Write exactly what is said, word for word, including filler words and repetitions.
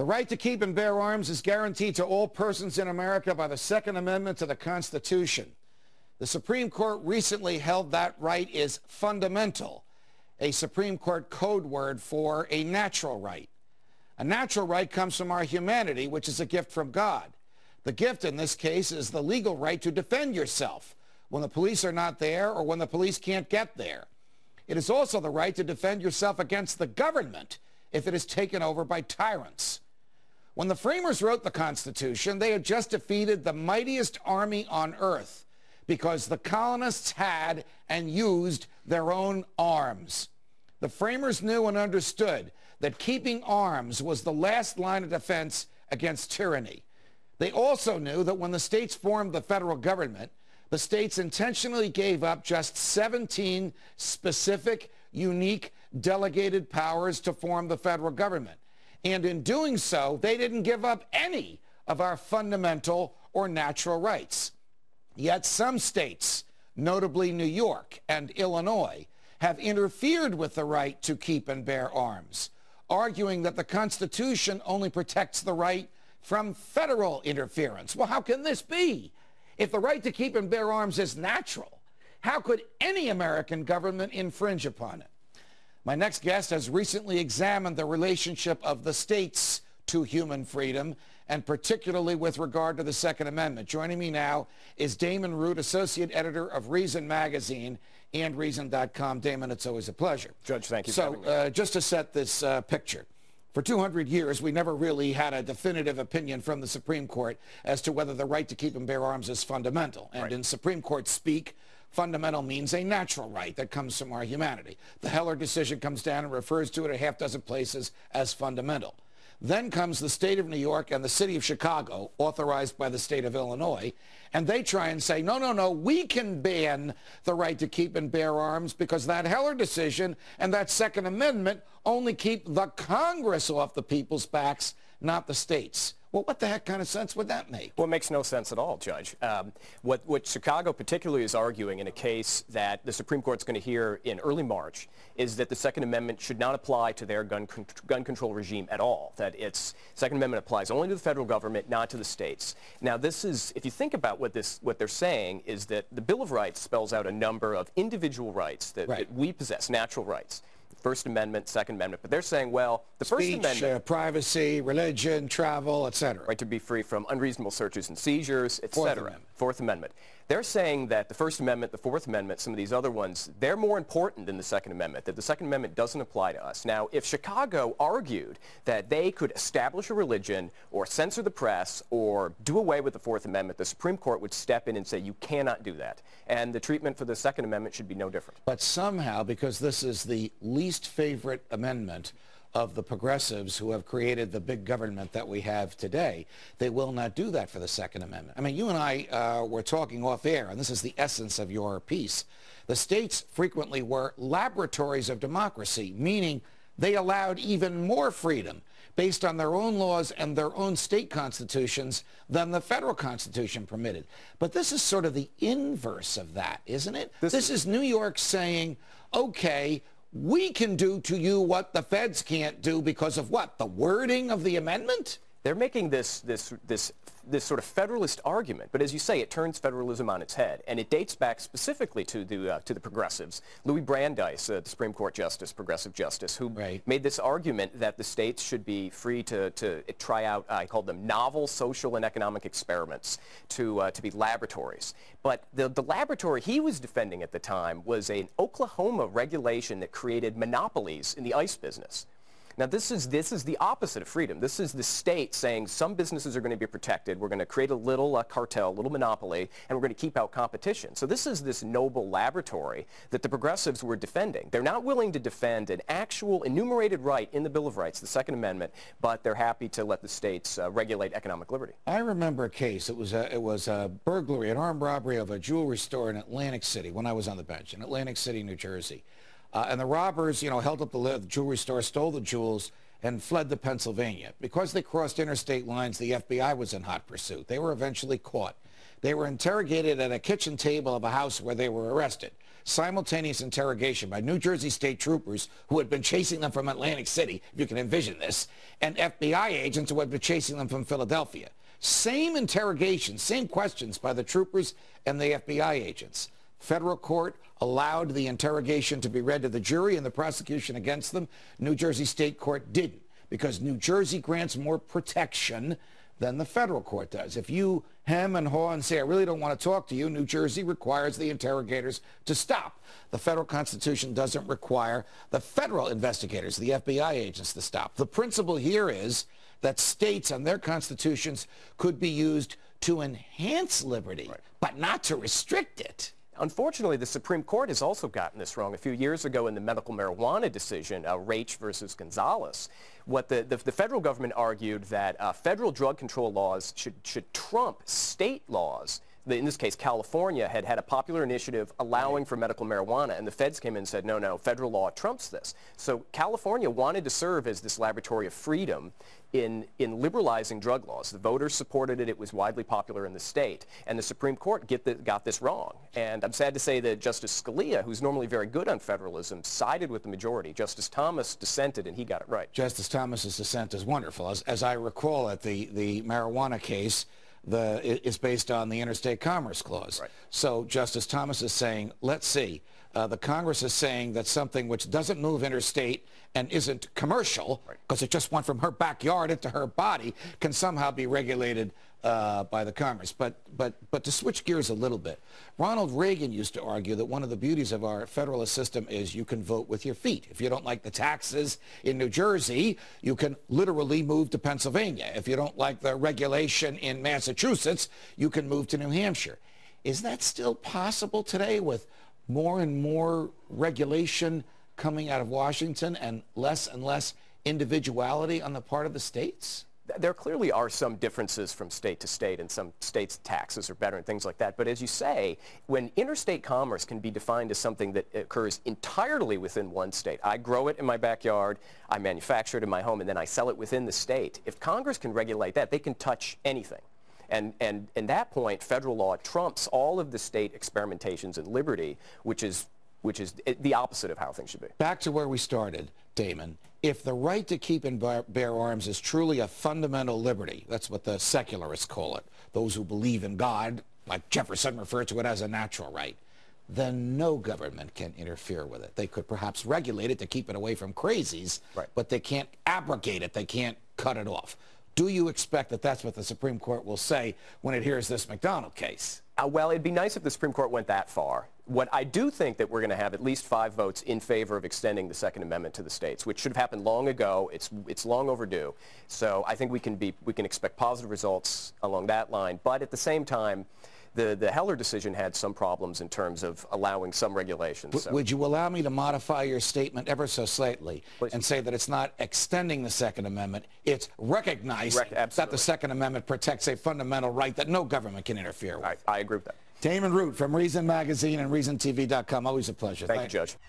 right to keep and bear arms is guaranteed to all persons in America by the Second Amendment to the Constitution. The Supreme Court recently held that right is fundamental, a Supreme Court code word for a natural right. A natural right comes from our humanity, which is a gift from God. The gift in this case is the legal right to defend yourself when the police are not there or when the police can't get there. It is also the right to defend yourself against the government if it is taken over by tyrants. When the framers wrote the Constitution, they had just defeated the mightiest army on earth because the colonists had and used their own arms. The framers knew and understood that keeping arms was the last line of defense against tyranny. They also knew that when the states formed the federal government, the states intentionally gave up just seventeen specific, unique, delegated powers to form the federal government. And in doing so, they didn't give up any of our fundamental or natural rights. Yet some states, notably New York and Illinois, have interfered with the right to keep and bear arms, arguing that the Constitution only protects the right from federal interference. Well, how can this be? If the right to keep and bear arms is natural, how could any American government infringe upon it? My next guest has recently examined the relationship of the states to human freedom, and particularly with regard to the Second Amendment. Joining me now is Damon Root, Associate Editor of Reason Magazine and Reason dot com. Damon, it's always a pleasure. Judge, thank you so, for having me. Uh, just to set this uh, picture, for two hundred years, we never really had a definitive opinion from the Supreme Court as to whether the right to keep and bear arms is fundamental. And right. in Supreme Court speak, fundamental means a natural right that comes from our humanity. The Heller decision comes down and refers to it a half dozen places as fundamental. Then comes the state of New York and the city of Chicago, authorized by the state of Illinois, and they try and say, no, no, no, we can ban the right to keep and bear arms because that Heller decision and that Second Amendment only keep the Congress off the people's backs, not the states. Well, what the heck kind of sense would that make? Well, it makes no sense at all, Judge. Um, what, what Chicago particularly is arguing in a case that the Supreme Court's going to hear in early March is that the Second Amendment should not apply to their gun, con gun control regime at all, that its Second Amendment applies only to the federal government, not to the states. Now, this is, if you think about what, this, what they're saying, is that the Bill of Rights spells out a number of individual rights that, right. that we possess, natural rights. First Amendment, Second Amendment, but they're saying, well, the First Speech, Amendment, uh, privacy, religion, travel, et cetera. Right to be free from unreasonable searches and seizures, et Fourth cetera. Amendment. Fourth Amendment. They're saying that the First Amendment, the Fourth Amendment, some of these other ones, they're more important than the Second Amendment, that the Second Amendment doesn't apply to us. Now, if Chicago argued that they could establish a religion or censor the press or do away with the Fourth Amendment, the Supreme Court would step in and say, you cannot do that. And the treatment for the Second Amendment should be no different. But somehow, because this is the least favorite amendment of the progressives who have created the big government that we have today, they will not do that for the Second Amendment. I mean, you and I uh, were talking off air, and this is the essence of your piece. The states frequently were laboratories of democracy, meaning they allowed even more freedom based on their own laws and their own state constitutions than the federal Constitution permitted. But this is sort of the inverse of that, isn't it? This, this is New York saying, okay, we can do to you what the feds can't do because of what? The wording of the amendment? They're making this, this, this, this sort of federalist argument, but as you say, it turns federalism on its head, and it dates back specifically to the, uh, to the progressives. Louis Brandeis, uh, the Supreme Court justice, progressive justice, who right. made this argument that the states should be free to, to try out, uh, I called them novel social and economic experiments, to, uh, to be laboratories. But the, the laboratory he was defending at the time was an Oklahoma regulation that created monopolies in the ice business. Now, this is, this is the opposite of freedom. This is the state saying some businesses are going to be protected. We're going to create a little uh, cartel, a little monopoly, and we're going to keep out competition. So this is this noble laboratory that the progressives were defending. They're not willing to defend an actual enumerated right in the Bill of Rights, the Second Amendment, but they're happy to let the states uh, regulate economic liberty. I remember a case. It was a, it was a burglary, an armed robbery of a jewelry store in Atlantic City when I was on the bench, in Atlantic City, New Jersey. Uh, and the robbers, you know, held up the lid of the jewelry store, stole the jewels, and fled to Pennsylvania. Because they crossed interstate lines, the F B I was in hot pursuit. They were eventually caught. They were interrogated at a kitchen table of a house where they were arrested. simultaneous interrogation by New Jersey state troopers who had been chasing them from Atlantic City, if you can envision this, and F B I agents who had been chasing them from Philadelphia. Same interrogation, same questions by the troopers and the F B I agents. Federal court allowed the interrogation to be read to the jury and the prosecution against them. New Jersey state court didn't, because New Jersey grants more protection than the federal court does. If you hem and haw and say, I really don't want to talk to you, New Jersey requires the interrogators to stop. The federal Constitution doesn't require the federal investigators, the F B I agents, to stop. The principle here is that states and their constitutions could be used to enhance liberty, right, but not to restrict it. Unfortunately, the Supreme Court has also gotten this wrong. A few years ago in the medical marijuana decision, uh, Raich versus Gonzalez, what the, the, the federal government argued that uh, federal drug control laws should, should trump state laws. The, in this case, California had had a popular initiative allowing for medical marijuana, and the feds came in and said, no, no, federal law trumps this. So California wanted to serve as this laboratory of freedom in, in liberalizing drug laws. The voters supported it. It was widely popular in the state. And the Supreme Court get the, got this wrong. And I'm sad to say that Justice Scalia, who's normally very good on federalism, sided with the majority. Justice Thomas dissented, and he got it right. Justice Thomas's dissent is wonderful. As, as I recall, at the, the marijuana case, the, it's based on the Interstate Commerce Clause. Right. So Justice Thomas is saying, let's see, uh, the Congress is saying that something which doesn't move interstate and isn't commercial, because right, it just went from her backyard into her body, can somehow be regulated uh, by the Congress. But, but, but to switch gears a little bit, Ronald Reagan used to argue that one of the beauties of our federalist system is you can vote with your feet. If you don't like the taxes in New Jersey, you can literally move to Pennsylvania. If you don't like the regulation in Massachusetts, you can move to New Hampshire. Is that still possible today with more and more regulation coming out of Washington and less and less individuality on the part of the states? There clearly are some differences from state to state, and some states' taxes are better and things like that. But as you say, when interstate commerce can be defined as something that occurs entirely within one state, I grow it in my backyard, I manufacture it in my home, and then I sell it within the state. If Congress can regulate that, they can touch anything. And, and, and that point, federal law trumps all of the state experimentations in liberty, which is which is the opposite of how things should be. Back to where we started, Damon. If the right to keep and bear arms is truly a fundamental liberty, that's what the secularists call it, those who believe in God, like Jefferson referred to it as a natural right, then no government can interfere with it. They could perhaps regulate it to keep it away from crazies, right, but they can't abrogate it. They can't cut it off. Do you expect that that's what the Supreme Court will say when it hears this McDonald case? Uh, well, it'd be nice if the Supreme Court went that far. What I do think that we're going to have at least five votes in favor of extending the Second Amendment to the states, which should have happened long ago. It's it's long overdue. So I think we can be we can expect positive results along that line. But at the same time, the the Heller decision had some problems in terms of allowing some regulations. So. Would you allow me to modify your statement ever so slightly Please. And say that it's not extending the Second Amendment, it's recognizing Rec that the Second Amendment protects a fundamental right that no government can interfere with? I, I agree with that. Damon Root from Reason Magazine and Reason T V dot com. Always a pleasure. Thank, Thank you, Judge.